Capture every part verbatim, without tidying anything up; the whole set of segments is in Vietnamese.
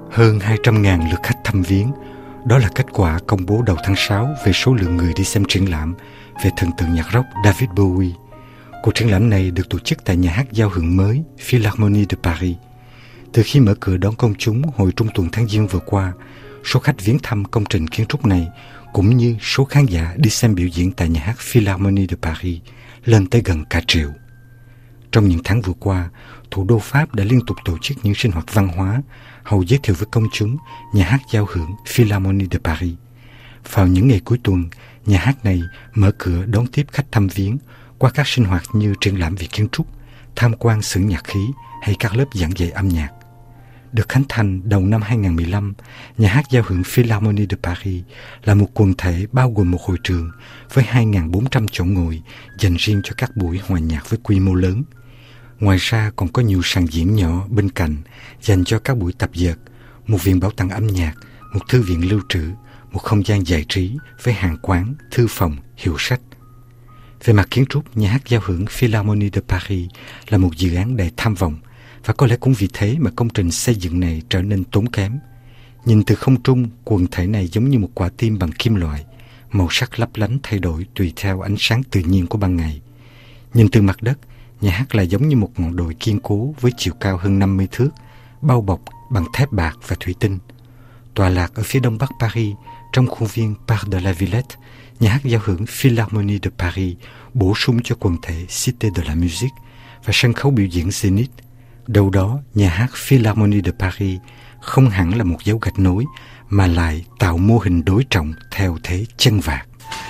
Hơn hai trăm nghìn lượt khách thăm viếng. Đó là kết quả công bố đầu tháng sáu về số lượng người đi xem triển lãm về thần tượng nhạc rock David Bowie. Cuộc triển lãm này được tổ chức tại nhà hát giao hưởng mới Philharmonie de Paris. Từ khi mở cửa đón công chúng hồi trung tuần tháng Giêng vừa qua, số khách viếng thăm công trình kiến trúc này cũng như số khán giả đi xem biểu diễn tại nhà hát Philharmonie de Paris lên tới gần cả triệu. Trong những tháng vừa qua, thủ đô Pháp đã liên tục tổ chức những sinh hoạt văn hóa, hầu giới thiệu với công chúng nhà hát giao hưởng Philharmonie de Paris. Vào những ngày cuối tuần, nhà hát này mở cửa đón tiếp khách thăm viếng qua các sinh hoạt như triển lãm về kiến trúc, tham quan xưởng nhạc khí hay các lớp giảng dạy âm nhạc. Được khánh thành đầu năm hai không một lăm, nhà hát giao hưởng Philharmonie de Paris là một quần thể bao gồm một hội trường với hai nghìn bốn trăm chỗ ngồi dành riêng cho các buổi hòa nhạc với quy mô lớn. Ngoài ra còn có nhiều sàn diễn nhỏ bên cạnh dành cho các buổi tập dượt, một viện bảo tàng âm nhạc, một thư viện lưu trữ, một không gian giải trí với hàng quán, thư phòng, hiệu sách. Về mặt kiến trúc, nhà hát giao hưởng Philharmonie de Paris là một dự án đầy tham vọng, và có lẽ cũng vì thế mà công trình xây dựng này trở nên tốn kém. Nhìn từ không trung, quần thể này giống như một quả tim bằng kim loại, màu sắc lấp lánh thay đổi tùy theo ánh sáng tự nhiên của ban ngày. Nhìn từ mặt đất, nhà hát lại giống như một ngọn đồi kiên cố với chiều cao hơn năm mươi thước, bao bọc bằng thép bạc và thủy tinh. Tọa lạc ở phía đông bắc Paris, trong khuôn viên Parc de la Villette, nhà hát giao hưởng Philharmonie de Paris bổ sung cho quần thể Cité de la Musique và sân khấu biểu diễn Zénith. Đâu đó, nhà hát Philharmonie de Paris không hẳn là một dấu gạch nối, mà lại tạo mô hình đối trọng theo thế chân vạc.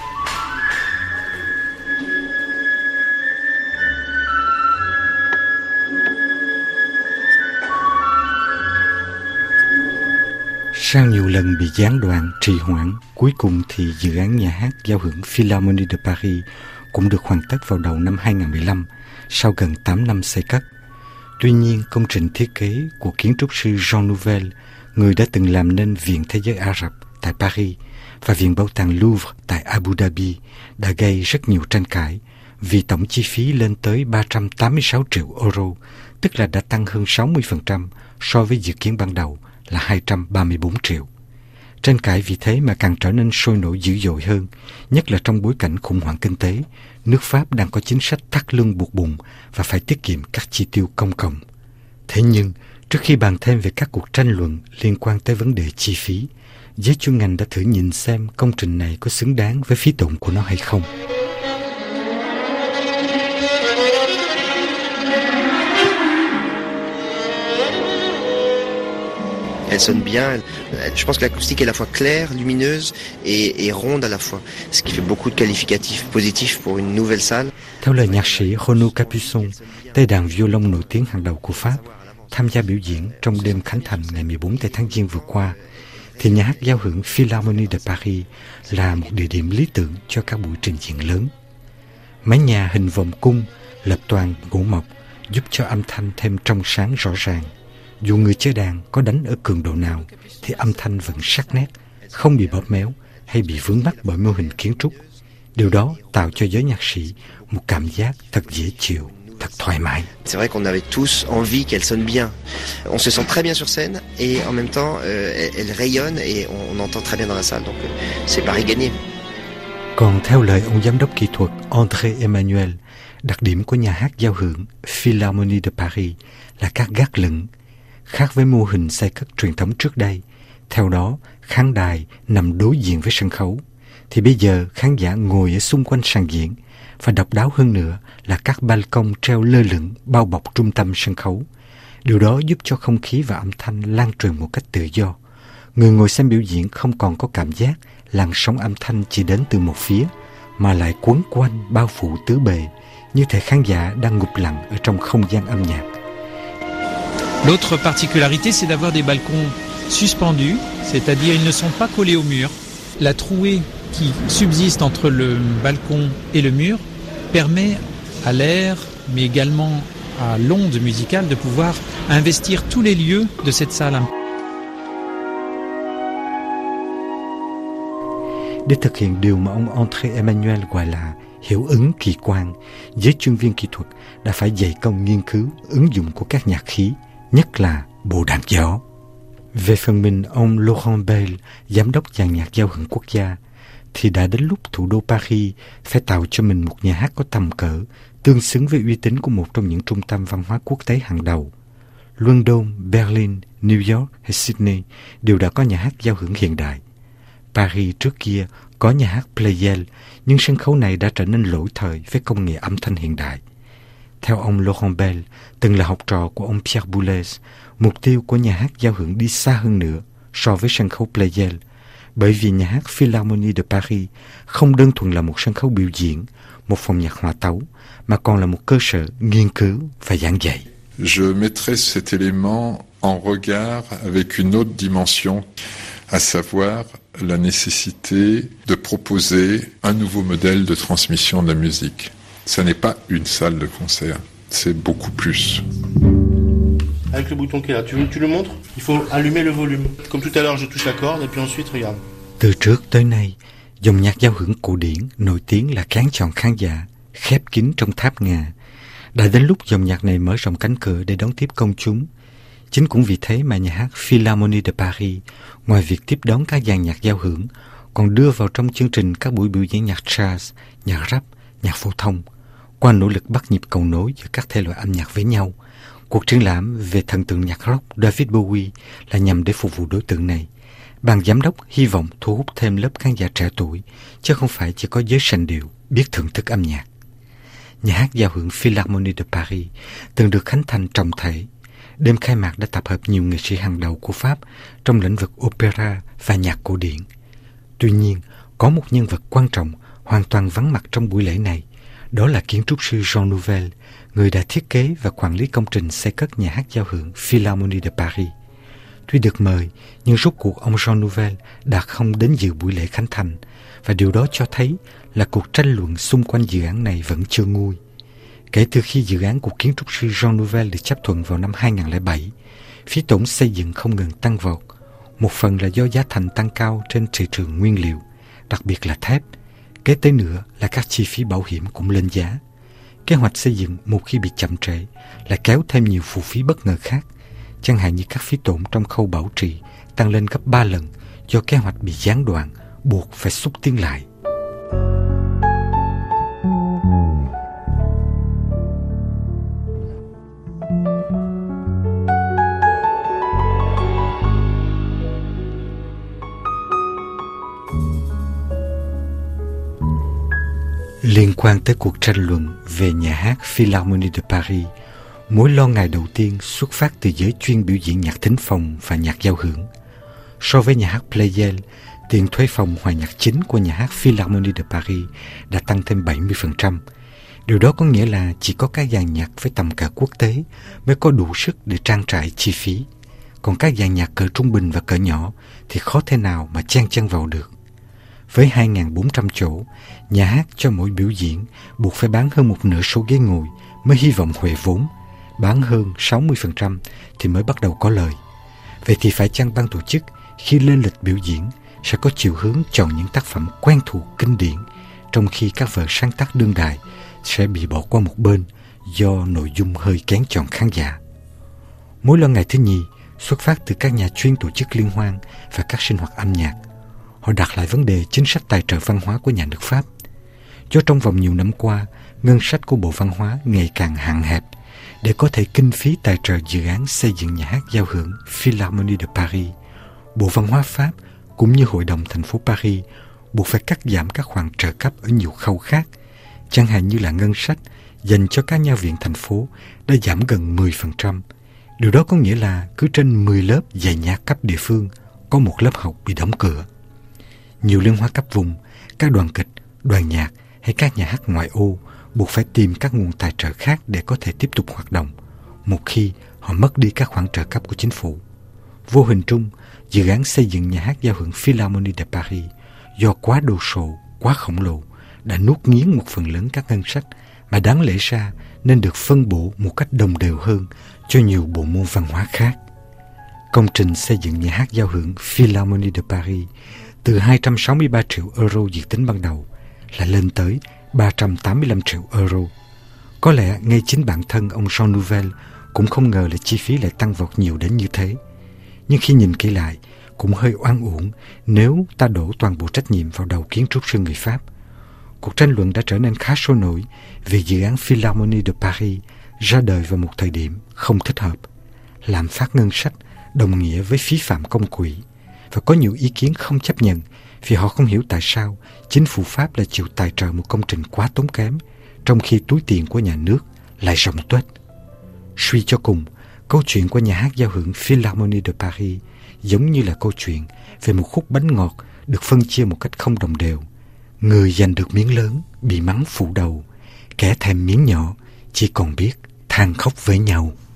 Sau nhiều lần bị gián đoạn, trì hoãn, cuối cùng thì dự án nhà hát giao hưởng Philharmonie de Paris cũng được hoàn tất vào đầu năm hai không một lăm, sau gần tám năm xây cất. Tuy nhiên, công trình thiết kế của kiến trúc sư Jean Nouvel, người đã từng làm nên Viện Thế giới Ả Rập tại Paris và Viện Bảo tàng Louvre tại Abu Dhabi, đã gây rất nhiều tranh cãi vì tổng chi phí lên tới ba trăm tám mươi sáu triệu euro, tức là đã tăng hơn sáu mươi phần trăm so với dự kiến ban đầu là hai trăm ba mươi bốn triệu. Tranh cãi vì thế mà càng trở nên sôi nổi dữ dội hơn, nhất là trong bối cảnh khủng hoảng kinh tế, nước Pháp đang có chính sách thắt lưng buộc bụng và phải tiết kiệm các chi tiêu công cộng. Thế nhưng, trước khi bàn thêm về các cuộc tranh luận liên quan tới vấn đề chi phí, giới chuyên ngành đã thử nhìn xem công trình này có xứng đáng với phí tổn của nó hay không. Elle sonne bien. Je pense que l'acoustique est à la fois claire, lumineuse et, et ronde à la fois, ce qui fait beaucoup de qualificatifs positifs pour une nouvelle salle. Theo lời nhạc sĩ Renaud Capuçon, tay đàn violon nổi tiếng hàng đầu của Pháp, tham gia biểu diễn trong đêm khánh thành ngày mười bốn tháng Giêng vừa qua, thì nhà hát giao hưởng Philharmonie de Paris là một địa điểm lý tưởng cho các buổi trình diễn lớn. Mái nhà hình vòng cung, lợp toàn gỗ mộc giúp cho âm thanh thêm trong sáng rõ ràng. Dù người chơi đàn có đánh ở cường độ nào thì âm thanh vẫn sắc nét, không bị bóp méo hay bị vướng mắc bởi mô hình kiến trúc. Điều đó tạo cho giới nhạc sĩ một cảm giác thật dễ chịu, thật thoải mái. C'est vrai qu'on avait tous envie qu'elle sonne bien. On se sent très bien sur scène et en même temps euh, elle rayonne et on, on entend très bien dans la salle, donc euh, c'est pari gagné. Còn theo lời ông giám đốc kỹ thuật André Emmanuel, đặc điểm của nhà hát giao hưởng Philharmonie de Paris là các gác lửng. Khác với mô hình xây cất truyền thống trước đây, theo đó khán đài nằm đối diện với sân khấu, thì bây giờ khán giả ngồi ở xung quanh sàn diễn, và độc đáo hơn nữa là các balcony treo lơ lửng bao bọc trung tâm sân khấu. Điều đó giúp cho không khí và âm thanh lan truyền một cách tự do. Người ngồi xem biểu diễn không còn có cảm giác làn sóng âm thanh chỉ đến từ một phía, mà lại quấn quanh bao phủ tứ bề, như thể khán giả đang ngụp lặng ở trong không gian âm nhạc. L'autre particularité, c'est d'avoir des balcons suspendus, c'est-à-dire ils ne sont pas collés au mur. La trouée qui subsiste entre le balcon et le mur permet à l'air, mais également à l'onde musicale de pouvoir investir tous les lieux de cette salle. Để thực hiện điều mà ông André Emmanuel gọi là hiệu ứng kỳ quan, giới chuyên viên kỹ thuật đã phải dày công nghiên cứu ứng dụng của các nhạc khí, nhất là bộ đàn gió. Về phần mình, ông Laurent Bell, giám đốc dàn nhạc giao hưởng quốc gia, thì đã đến lúc thủ đô Paris phải tạo cho mình một nhà hát có tầm cỡ, tương xứng với uy tín của một trong những trung tâm văn hóa quốc tế hàng đầu. London, Berlin, New York hay Sydney đều đã có nhà hát giao hưởng hiện đại. Paris trước kia có nhà hát Pleyel, nhưng sân khấu này đã trở nên lỗi thời với công nghệ âm thanh hiện đại. Theo ông Laurent Bell, từng là học trò của ông Pierre Boulez, mục tiêu của nhà hát giao hưởng đi xa hơn nữa so với sân khấu Pleyel, bởi vì nhà hát Philharmonie de Paris không đơn thuần là một sân khấu biểu diễn, một phòng nhạc hòa tấu, mà còn là một cơ sở nghiên cứu và giảng dạy. Je mettrais cet élément en regard avec une autre dimension, à savoir la nécessité de proposer un nouveau modèle de transmission de la musique. Ce n'est pas une salle de concert, c'est beaucoup plus. Avec le bouton qui est là, tu, tu le montres? Il faut allumer le volume. Comme tout à l'heure, je touche la corde et puis ensuite, regarde. Từ trước tới nay, dòng nhạc giao hưởng cổ điển nổi tiếng là kén chọn khán giả, khép kín trong tháp ngà. Đã đến lúc dòng nhạc này mở rộng cánh cửa để đón tiếp công chúng. Chính cũng vì thế mà nhà hát Philharmonie de Paris, ngoài việc tiếp đón các dàn nhạc giao hưởng, còn đưa vào trong chương trình các buổi biểu diễn nhạc jazz, nhạc rap, nhạc phổ thông. Qua nỗ lực bắt nhịp cầu nối giữa các thể loại âm nhạc với nhau, cuộc triển lãm về thần tượng nhạc rock David Bowie là nhằm để phục vụ đối tượng này. Ban giám đốc hy vọng thu hút thêm lớp khán giả trẻ tuổi, chứ không phải chỉ có giới sành điệu biết thưởng thức âm nhạc. Nhà hát giao hưởng Philharmonie de Paris từng được khánh thành trọng thể. Đêm khai mạc đã tập hợp nhiều nghệ sĩ hàng đầu của Pháp trong lĩnh vực opera và nhạc cổ điển. Tuy nhiên, có một nhân vật quan trọng hoàn toàn vắng mặt trong buổi lễ này. Đó là kiến trúc sư Jean Nouvel, người đã thiết kế và quản lý công trình xây cất nhà hát giao hưởng Philharmonie de Paris. Tuy được mời, nhưng rốt cuộc ông Jean Nouvel đã không đến dự buổi lễ khánh thành, và điều đó cho thấy là cuộc tranh luận xung quanh dự án này vẫn chưa nguôi. Kể từ khi dự án của kiến trúc sư Jean Nouvel được chấp thuận vào năm hai không không bảy, phí tổn xây dựng không ngừng tăng vọt. Một phần là do giá thành tăng cao trên thị trường nguyên liệu, đặc biệt là thép. Kế tới nữa là các chi phí bảo hiểm cũng lên giá. Kế hoạch xây dựng một khi bị chậm trễ lại kéo thêm nhiều phụ phí bất ngờ khác, chẳng hạn như các phí tổn trong khâu bảo trì tăng lên gấp ba lần do kế hoạch bị gián đoạn, buộc phải xúc tiến lại. Liên quan tới cuộc tranh luận về nhà hát Philharmonie de Paris, mối lo ngại đầu tiên xuất phát từ giới chuyên biểu diễn nhạc thính phòng và nhạc giao hưởng. So với nhà hát Pleyel, tiền thuê phòng hòa nhạc chính của nhà hát Philharmonie de Paris đã tăng thêm bảy mươi phần trăm. Điều đó có nghĩa là chỉ có các dàn nhạc với tầm cỡ quốc tế mới có đủ sức để trang trải chi phí. Còn các dàn nhạc cỡ trung bình và cỡ nhỏ thì khó thể nào mà chen chân vào được. Với hai nghìn bốn trăm chỗ, nhà hát cho mỗi biểu diễn buộc phải bán hơn một nửa số ghế ngồi mới hy vọng huề vốn. Bán hơn sáu mươi phần trăm thì mới bắt đầu có lời. Vậy thì phải chăng ban tổ chức khi lên lịch biểu diễn sẽ có chiều hướng chọn những tác phẩm quen thuộc kinh điển, trong khi các vở sáng tác đương đại sẽ bị bỏ qua một bên do nội dung hơi kén chọn khán giả. Mối lo ngại thứ nhì xuất phát từ các nhà chuyên tổ chức liên hoan và các sinh hoạt âm nhạc. Họ đặt lại vấn đề chính sách tài trợ văn hóa của nhà nước Pháp. Do trong vòng nhiều năm qua, ngân sách của Bộ Văn hóa ngày càng hạn hẹp để có thể kinh phí tài trợ dự án xây dựng nhà hát giao hưởng Philharmonie de Paris. Bộ Văn hóa Pháp cũng như Hội đồng thành phố Paris buộc phải cắt giảm các khoản trợ cấp ở nhiều khâu khác, chẳng hạn như là ngân sách dành cho các nha viện thành phố đã giảm gần mười phần trăm. Điều đó có nghĩa là cứ trên mười lớp dạy nhạc cấp địa phương có một lớp học bị đóng cửa. Nhiều liên hoan cấp vùng, các đoàn kịch, đoàn nhạc hay các nhà hát ngoại ô buộc phải tìm các nguồn tài trợ khác để có thể tiếp tục hoạt động, một khi họ mất đi các khoản trợ cấp của chính phủ. Vô hình chung, dự án xây dựng nhà hát giao hưởng Philharmonie de Paris do quá đồ sộ, quá khổng lồ đã nuốt nghiến một phần lớn các ngân sách mà đáng lẽ ra nên được phân bổ một cách đồng đều hơn cho nhiều bộ môn văn hóa khác. Công trình xây dựng nhà hát giao hưởng Philharmonie de Paris từ hai trăm sáu mươi ba triệu euro dự tính ban đầu là lên tới ba trăm tám mươi lăm triệu euro. Có lẽ ngay chính bản thân ông Jean Nouvel cũng không ngờ là chi phí lại tăng vọt nhiều đến như thế. Nhưng khi nhìn kỹ lại, cũng hơi oan uổng nếu ta đổ toàn bộ trách nhiệm vào đầu kiến trúc sư người Pháp. Cuộc tranh luận đã trở nên khá sôi nổi vì dự án Philharmonie de Paris ra đời vào một thời điểm không thích hợp. Lạm phát ngân sách đồng nghĩa với phí phạm công quỹ, và có nhiều ý kiến không chấp nhận vì họ không hiểu tại sao chính phủ Pháp lại chịu tài trợ một công trình quá tốn kém, trong khi túi tiền của nhà nước lại rộng tuếch. Suy cho cùng, câu chuyện của nhà hát giao hưởng Philharmonie de Paris giống như là câu chuyện về một khúc bánh ngọt được phân chia một cách không đồng đều. Người giành được miếng lớn bị mắng phủ đầu, kẻ thèm miếng nhỏ chỉ còn biết than khóc với nhau.